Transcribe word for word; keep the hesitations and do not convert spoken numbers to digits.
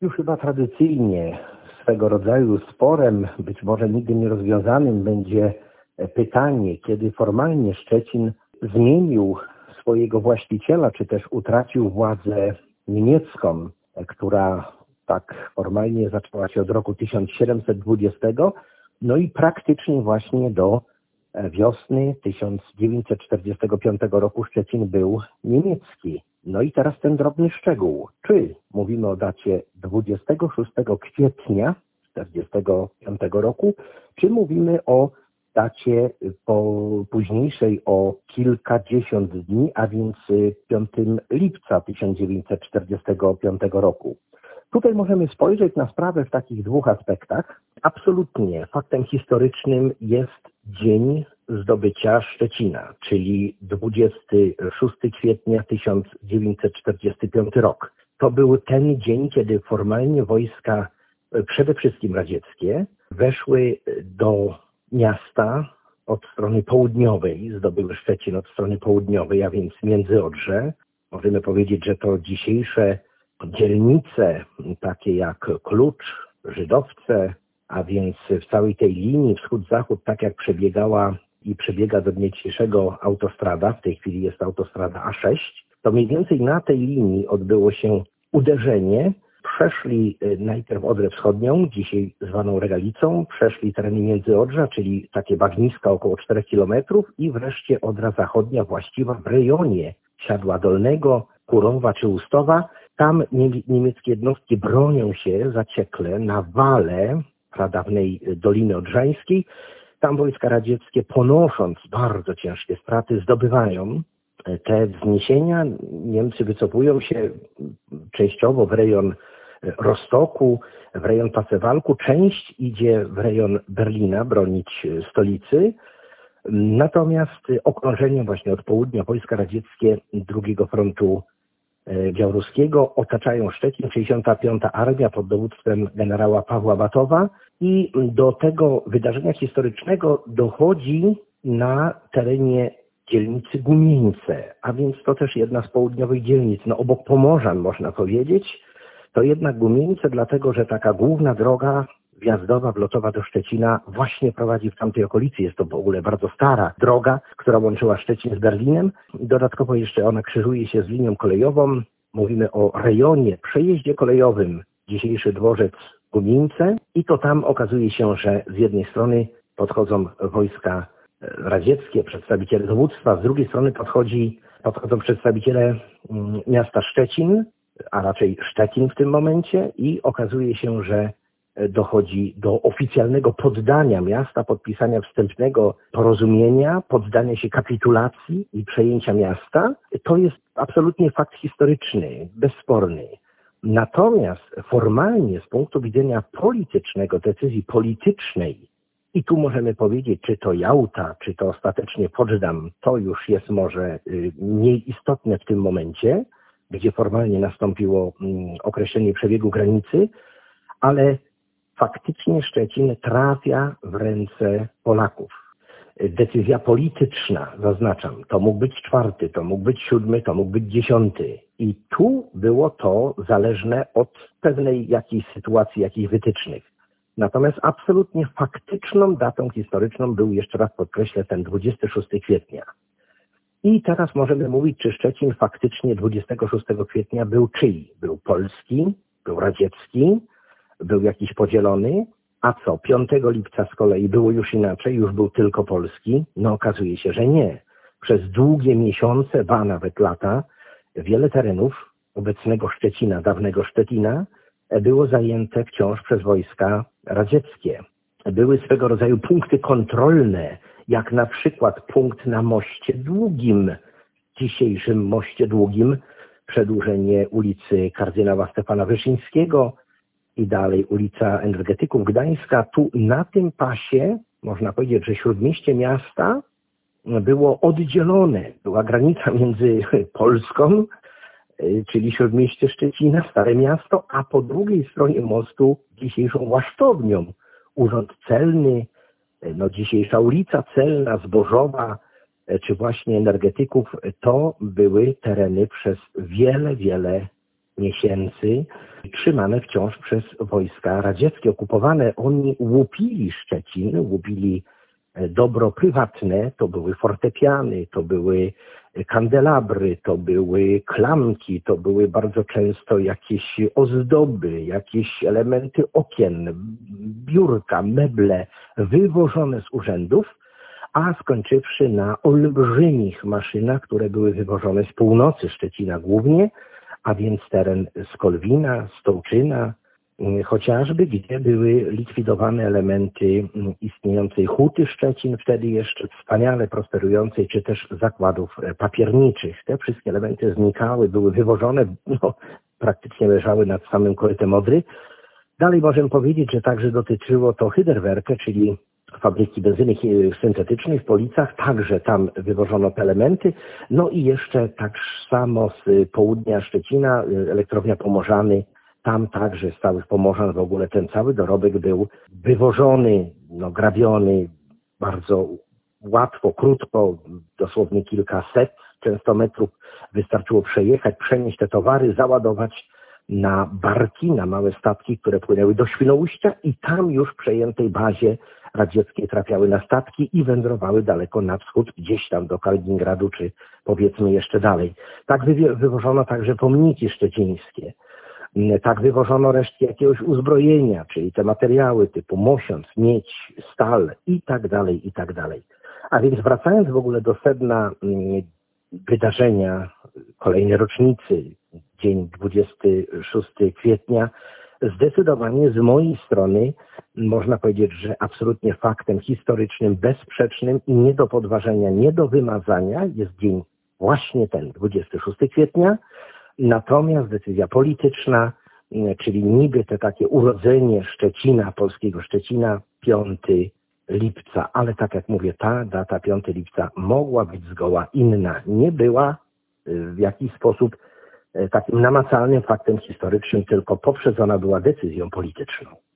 Już chyba tradycyjnie swego rodzaju sporem, być może nigdy nierozwiązanym, będzie pytanie, kiedy formalnie Szczecin zmienił swojego właściciela, czy też utracił władzę niemiecką, która tak formalnie zaczęła się od roku tysiąc siedemset dwudziestego, no i praktycznie właśnie do wiosny tysiąc dziewięćset czterdziestego piątego roku Szczecin był niemiecki. No i teraz ten drobny szczegół. Czy mówimy o dacie dwudziestego szóstego kwietnia czterdziestego piątego roku, czy mówimy o dacie po późniejszej o kilkadziesiąt dni, a więc piątego lipca tysiąc dziewięćset czterdziestego piątego roku. Tutaj możemy spojrzeć na sprawę w takich dwóch aspektach. Absolutnie faktem historycznym jest dzień zdobycia Szczecina, czyli dwudziestego szóstego kwietnia tysiąc dziewięćset czterdziesty piąty rok. To był ten dzień, kiedy formalnie wojska, przede wszystkim radzieckie, weszły do miasta od strony południowej, zdobyły Szczecin od strony południowej, a więc Międzyodrze. Możemy powiedzieć, że to dzisiejsze dzielnice, takie jak Klucz, Żydowce, a więc w całej tej linii wschód-zachód, tak jak przebiegała i przebiega do dnia dzisiejszego autostrada, w tej chwili jest autostrada A sześć, to mniej więcej na tej linii odbyło się uderzenie. Przeszli najpierw Odrę Wschodnią, dzisiaj zwaną Regalicą, przeszli tereny Międzyodrza, czyli takie bagniska około czterech kilometrów i wreszcie Odra Zachodnia, właściwa w rejonie Siadła Dolnego, Kurowa czy Ustowa. Tam niemieckie jednostki bronią się zaciekle na wale pradawnej Doliny Odrzańskiej. Tam wojska radzieckie, ponosząc bardzo ciężkie straty, zdobywają te wzniesienia. Niemcy wycofują się częściowo w rejon Rostoku, w rejon Pasewalku. Część idzie w rejon Berlina bronić stolicy. Natomiast okrążeniem właśnie od południa wojska radzieckie drugiego frontu białoruskiego otaczają Szczecin, sześćdziesiąta piąta Armia pod dowództwem generała Pawła Batowa i do tego wydarzenia historycznego dochodzi na terenie dzielnicy Gumieńce, a więc to też jedna z południowych dzielnic, no obok Pomorzan można powiedzieć. To jednak Gumieńce, dlatego że taka główna droga wjazdowa, wlotowa do Szczecina właśnie prowadzi w tamtej okolicy. Jest to w ogóle bardzo stara droga, która łączyła Szczecin z Berlinem. Dodatkowo jeszcze ona krzyżuje się z linią kolejową. Mówimy o rejonie, przejeździe kolejowym, dzisiejszy dworzec Gumieńce. I to tam okazuje się, że z jednej strony podchodzą wojska radzieckie, przedstawiciele dowództwa, z drugiej strony podchodzi, podchodzą przedstawiciele miasta Szczecin, a raczej Szczecin w tym momencie i okazuje się, że dochodzi do oficjalnego poddania miasta, podpisania wstępnego porozumienia, poddania się kapitulacji i przejęcia miasta. To jest absolutnie fakt historyczny, bezsporny. Natomiast formalnie z punktu widzenia politycznego, decyzji politycznej, i tu możemy powiedzieć, czy to Jałta, czy to ostatecznie Poczdam, to już jest może mniej istotne w tym momencie, gdzie formalnie nastąpiło określenie przebiegu granicy, ale faktycznie Szczecin trafia w ręce Polaków. Decyzja polityczna, zaznaczam, to mógł być czwarty, to mógł być siódmy, to mógł być dziesiąty. I tu było to zależne od pewnej jakiejś sytuacji, jakichś wytycznych. Natomiast absolutnie faktyczną datą historyczną był, jeszcze raz podkreślę, ten dwudziestego szóstego kwietnia. I teraz możemy mówić, czy Szczecin faktycznie dwudziestego szóstego kwietnia był czyj? Był polski, był radziecki, był jakiś podzielony, a co, piątego lipca z kolei było już inaczej, już był tylko polski? No okazuje się, że nie. Przez długie miesiące, ba nawet lata, wiele terenów obecnego Szczecina, dawnego Szczecina, było zajęte wciąż przez wojska radzieckie. Były swego rodzaju punkty kontrolne, jak na przykład punkt na Moście Długim, dzisiejszym Moście Długim, przedłużenie ulicy kardynała Stefana Wyszyńskiego i dalej ulica Energetyków Gdańska. Tu na tym pasie, można powiedzieć, że śródmieście miasta było oddzielone. Była granica między Polską, czyli śródmieście Szczecina, Stare Miasto, a po drugiej stronie mostu dzisiejszą Łasztownią. Urząd Celny, no dzisiejsza ulica Celna, Zbożowa, czy właśnie Energetyków, to były tereny przez wiele, wiele miesięcy trzymane wciąż przez wojska radzieckie. Okupowane oni łupili Szczecin, łupili dobro prywatne, to były fortepiany, to były kandelabry, to były klamki, to były bardzo często jakieś ozdoby, jakieś elementy okien, biurka, meble wywożone z urzędów, a skończywszy na olbrzymich maszynach, które były wywożone z północy Szczecina głównie, a więc teren Skolwina, Stołczyna, chociażby, gdzie były likwidowane elementy istniejącej Huty Szczecin, wtedy jeszcze wspaniale prosperującej, czy też zakładów papierniczych. Te wszystkie elementy znikały, były wywożone, no, praktycznie leżały nad samym korytem Odry. Dalej możemy powiedzieć, że także dotyczyło to Hyderwerke, czyli fabryki benzyny syntetycznej w Policach, także tam wywożono te elementy. No i jeszcze tak samo z południa Szczecina, elektrownia Pomorzany, tam także z całych Pomorzan w ogóle ten cały dorobek był wywożony, no, grabiony bardzo łatwo, krótko, dosłownie kilkaset często metrów wystarczyło przejechać, przenieść te towary, załadować na barki, na małe statki, które płynęły do Świnoujścia i tam już w przejętej bazie radzieckiej trafiały na statki i wędrowały daleko na wschód, gdzieś tam do Kaliningradu, czy powiedzmy jeszcze dalej. Tak wywie- wywożono także pomniki szczecińskie. Tak wywożono resztki jakiegoś uzbrojenia, czyli te materiały typu mosiąc, miedź, stal i tak dalej, i tak dalej. A więc wracając w ogóle do sedna wydarzenia kolejnej rocznicy, dzień dwudziestego szóstego kwietnia, zdecydowanie z mojej strony można powiedzieć, że absolutnie faktem historycznym, bezsprzecznym i nie do podważenia, nie do wymazania jest dzień właśnie ten, dwudziestego szóstego kwietnia. Natomiast decyzja polityczna, czyli niby te takie urodzenie Szczecina, polskiego Szczecina, piątego lipca, ale tak jak mówię, ta data piątego lipca mogła być zgoła inna. Nie była w jakiś sposób takim namacalnym faktem historycznym, tylko poprzedzona była decyzją polityczną.